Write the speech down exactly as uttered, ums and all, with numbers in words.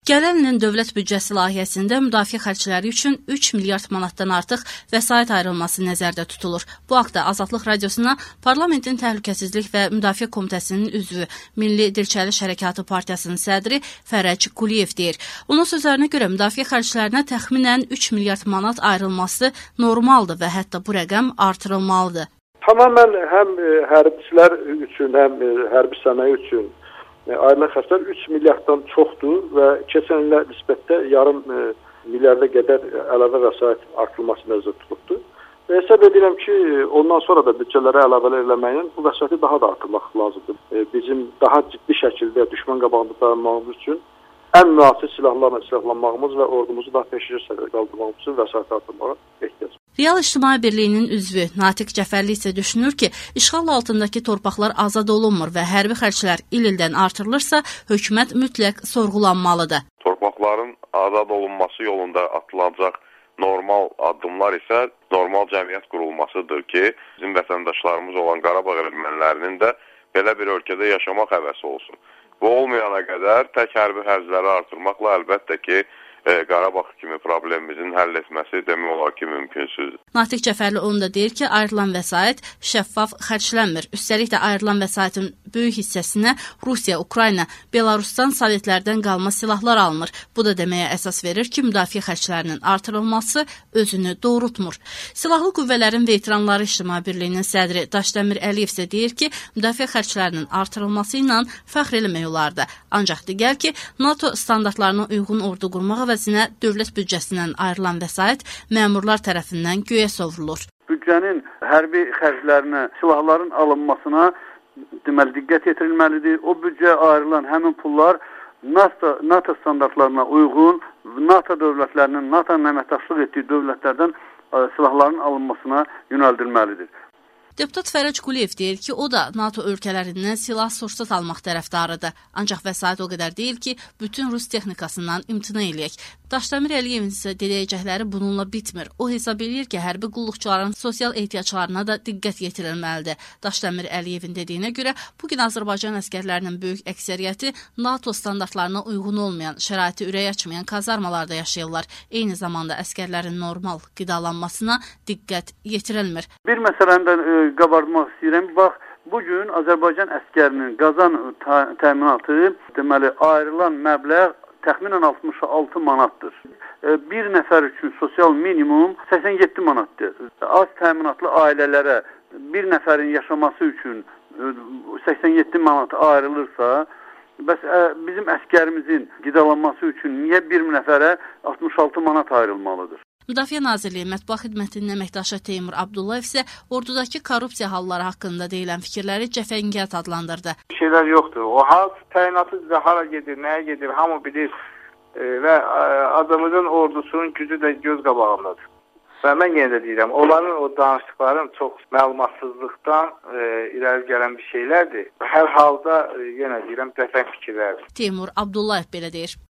Gələn ilin dövlət büdcəsi layihəsində müdafiə xərcləri üçün üç milyard manatdan artıq vəsait ayrılması nəzərdə tutulur. Bu haqda Azadlıq Radiosuna Parlamentin Təhlükəsizlik və Müdafiə Komitəsinin üzvü Milli Dirçəliş Hərəkatı Partiyasının sədri Fərəc Quliyev deyir. Onun sözlərinə görə müdafiə xərclərinə təxminən üç milyard manat ayrılması normaldır və hətta bu rəqəm artırılmalıdır. Tamamən həm hərbçilər üçün, həm hərbi sənaye üçün ayrılan xərclər üç milyarddan çoxdur və keçən ilə nisbətdə yarım milyarda qədər əlavə vəsait artırılması nəzərdə tutulubdur. Və hesab edirəm ki, ondan sonra da büdcələrə əlavələr eləməklə bu vəsaiti daha da artırmaq lazımdır. Bizim daha ciddi şəkildə düşmən qabağında dayanmağımız üçün ən münasib silahlarla silahlanmağımız və ordumuzu daha peşəkar səviyyədə qaldırmağımız üçün vəsait artırmağa ehtiyac var. Real İctimai Birliyinin üzvü Natiq Cəfərli isə düşünür ki, işğal altındakı torpaqlar azad olunmur və hərbi xərclər il-ildən artırılırsa, hökumət mütləq sorğulanmalıdır. Torpaqların azad olunması yolunda atılacaq normal addımlar isə normal cəmiyyət qurulmasıdır ki, bizim vətəndaşlarımız olan Qarabağ ermənilərinin də belə bir ölkədə yaşamaq həvəsi olsun. Bu olmayana qədər tək hərbi xərcləri artırmaqla əlbəttə ki, Qarabağ kimi problemimizin həll etməsi demək olar ki, mümkünsüzdür. Natiq Cəfərli onu da deyir ki, ayrılan vəsait şəffaf xərclənmir. Üstəlik də ayrılan vəsaitin böyük hissəsinə Rusiya, Ukrayna, Belarusdan, Sovetlərdən qalma silahlar alınır. Bu da deməyə əsas verir ki, müdafiə xərclərinin artırılması özünü doğrultmur. Silahlı qüvvələrin veteranları İctimai Birliyinin sədri Daşdəmir Əliyev isə deyir ki, müdafiə xərclərinin artırılması ilə fəxr eləmək olardı. Ancaq digər ki, NATO standartlarına uyğun ordu qurmaq əvəzinə dövlət büdcəsindən ayrılan vəsait məmurlar tərəfindən göyə sovrulur. Büdcənin hərbi xərclərinə, silahların alınmasına deməli diqqət yetirilməlidir. O büdcəyə ayrılan həmin pullar NATO, NATO standartlarına uyğun NATO dövlətlərinin, NATO'nun əməkdaşlıq etdiyi dövlətlərdən silahların alınmasına yönəldilməlidir. Deputat Fərəc Quliyev deyir ki, o da NATO ölkələrindən silah sursat almaq tərəfdarıdır. Ancaq vəsait o qədər deyil ki, bütün Rus texnikasından imtina eləyək. Daşdəmir Əliyevin isə deyəcəkləri bununla bitmir. O hesab edir ki, hərbi qulluqçuların sosial ehtiyaclarına da diqqət yetirilməlidir. Daşdəmir Əliyevin dediyinə görə, bugün Azərbaycan əskərlərinin böyük əksəriyyəti NATO standartlarına uyğun olmayan, şəraiti ürək açmayan kazarmalarda yaşayırlar. Eyni zamanda əskərlərin normal qidalanmasına diqqət yetirilmir. Bir məsələdən e, qabardmaq istəyirəm. Bax, bugün Azərbaycan əskərinin qazan təminatı, deməli, ayrılan məbləğ təxminən altmış altı manatdır. Bir nəfər üçün sosial minimum səksən yeddi manatdır. Az təminatlı ailələrə bir nəfərin yaşaması üçün səksən yeddi manat ayrılırsa, bəs bizim əskərimizin qidalanması üçün niyə bir nəfərə altmış altı manat ayrılmalıdır? Müdafiə Nazirliyi Mətbuat Xidmətinin əməkdaşı Teymur Abdullayev isə ordudakı korrupsiya halları haqqında deyilən fikirləri cəfəngiyat adlandırdı. Şeylər yoxdur. O hal təyinatı bizə hara gedir, nəyə gedir, hamı bilir e, və adamızın ordusunun gücü də göz qabağındadır. Və mən yenə də deyirəm, onların o danışdıqların çox məlumatsızlıqdan e, irəli gələn bir şeylərdir. Hər halda e, yenə deyirəm, cəfəng fikirlərdir. Teymur Abdullayev belə deyir.